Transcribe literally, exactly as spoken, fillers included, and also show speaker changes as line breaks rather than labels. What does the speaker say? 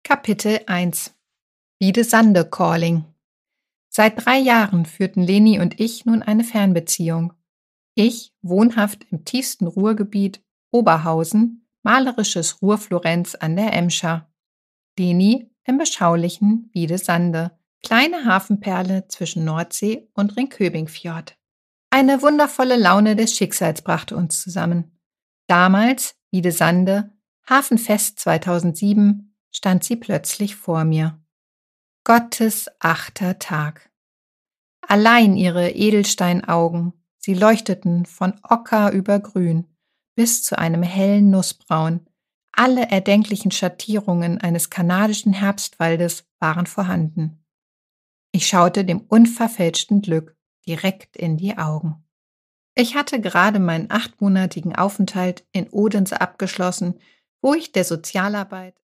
Kapitel eins Wiedesande Calling. Seit drei Jahren führten Leni und ich nun eine Fernbeziehung. Ich, wohnhaft im tiefsten Ruhrgebiet, Oberhausen, malerisches Ruhr-Florenz an der Emscher. Leni im beschaulichen Wiedesande, kleine Hafenperle zwischen Nordsee und Ringkøbing-Fjord. Eine wundervolle Laune des Schicksals brachte uns zusammen. Damals, Wiedesande, Hafenfest zweitausendsieben, stand sie plötzlich vor mir. Gottes achter Tag. Allein ihre Edelsteinaugen, sie leuchteten von Ocker über Grün bis zu einem hellen Nussbraun. Alle erdenklichen Schattierungen eines kanadischen Herbstwaldes waren vorhanden. Ich schaute dem unverfälschten Glück direkt in die Augen. Ich hatte gerade meinen achtmonatigen Aufenthalt in Odense abgeschlossen, wo ich der Sozialarbeit